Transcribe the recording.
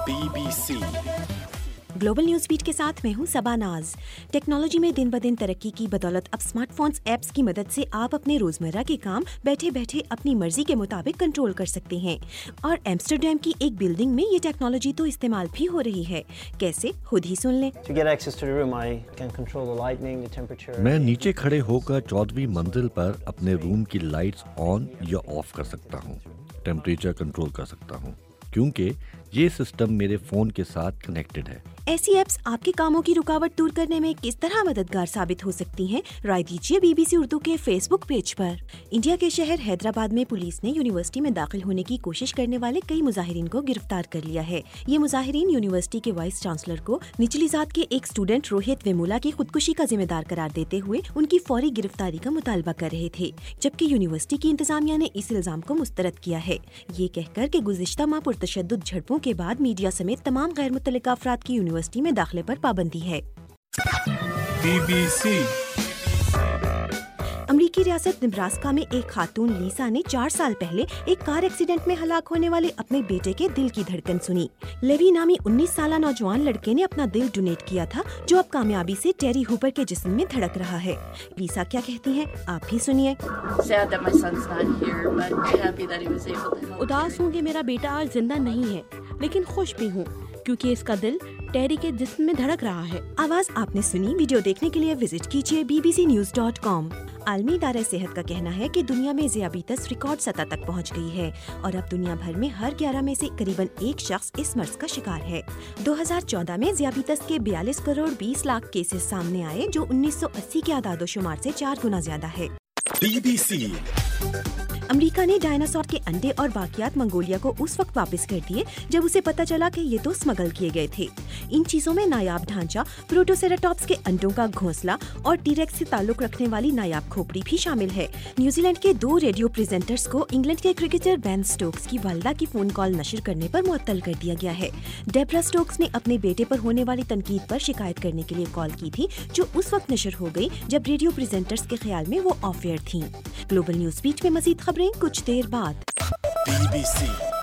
BBC global news beat के साथ मैं हूं सबा नाज। टेक्नोलॉजी में दिन ब दिन तरक्की की बदौलत अब स्मार्टफोन्स ऐप्स की मदद से आप अपने रोजमर्रा के काम बैठे बैठे अपनी मर्जी के मुताबिक कंट्रोल कर सकते हैं। और एम्स्टरडैम की एक बिल्डिंग में ये टेक्नोलॉजी तो इस्तेमाल भी हो रही है। कैसे, खुद ही सुन लें। मैं नीचे खड़े होकर 14वीं मंजिल पर अपने रूम की लाइट्स ऑन या ऑफ कर सकता हूँ। टेम्परेचर कंट्रोल कर सकता हूँ क्योंकि ये सिस्टम मेरे फोन के साथ कनेक्टेड है। ऐसी एप्स आपके कामों की रुकावट दूर करने में किस तरह मददगार साबित हो सकती हैं? राय दीजिए BBC उर्दू के फेसबुक पेज पर। इंडिया के शहर हैदराबाद में पुलिस ने यूनिवर्सिटी में दाखिल होने की कोशिश करने वाले कई मुजाहिरीन को गिरफ्तार कर लिया है। ये मुजाहिरीन यूनिवर्सिटी के वाइस चांसलर को निचली जात के एक स्टूडेंट रोहित वेमुला की खुदकुशी का जिम्मेदार करार देते हुए उनकी फौरी गिरफ्तारी का मुतालबा कर रहे थे, जबकि यूनिवर्सिटी की इंतजामिया ने इस इल्जाम को मुस्तरद किया है, ये कहकर कि गुज़िश्ता माह पुरतशद्दुद झड़पों के बाद मीडिया समेत तमाम गैर मुतल्लिका अफराद की यूनिवर्सिटी में दाखिले पर पाबंदी है। BBC अमरीकी रियासत निब्रास्का में एक खातून लीसा ने 4 साल पहले एक कार एक्सीडेंट में हलाक होने वाले अपने बेटे के दिल की धड़कन सुनी। लेवी नामी 19 साला नौजवान लड़के ने अपना दिल डोनेट किया था, जो अब कामयाबी से टेरी हुपर के जिस्म में धड़क रहा है। लीसा क्या कहती हैं, आप भी सुनिए। उदास हूँ कि मेरा बेटा आज जिंदा नहीं है, लेकिन खुश भी हूँ क्योंकि इसका दिल टेरी के जिस्म में धड़क रहा है। आवाज आपने सुनी। वीडियो देखने के लिए विजिट कीजिए bbcnews.com। आलमी इदारा सेहत का कहना है कि दुनिया में ज़ियाबीतस रिकॉर्ड सतह तक पहुंच गई है और अब दुनिया भर में हर 11 में से करीबन एक शख्स इस मर्ज का शिकार है। 2014 में ज़ियाबीतस के 42 करोड़ 20 लाख केसेस सामने आए, जो 1980 के आदादोशुमार से 4 गुना ज्यादा है। BBC अमेरिका ने डायनासोर के अंडे और बाकियात मंगोलिया को उस वक्त वापस कर दिए जब उसे पता चला कि ये तो स्मगल किए गए थे। इन चीजों में नायाब ढांचा, प्रोटोसेराटॉप्स के अंडों का घोंसला और टीरेक्स से ताल्लुक रखने वाली नायाब खोपड़ी भी शामिल है। न्यूजीलैंड के 2 रेडियो प्रेजेंटर्स को इंग्लैंड के क्रिकेटर बेन स्टोक्स की वालिदा की फोन कॉल नशर करने पर मुअत्तल कर दिया गया है। डेब्रा स्टोक्स ने अपने बेटे पर होने वाली तनकीद पर शिकायत करने के लिए कॉल की थी, जो उस वक्त नशर हो गई जब रेडियो प्रेजेंटर्स के ख्याल में वो ऑफ एयर थीं। ग्लोबल न्यूज बीट में मजीद खबरें कुछ देर बाद। BBC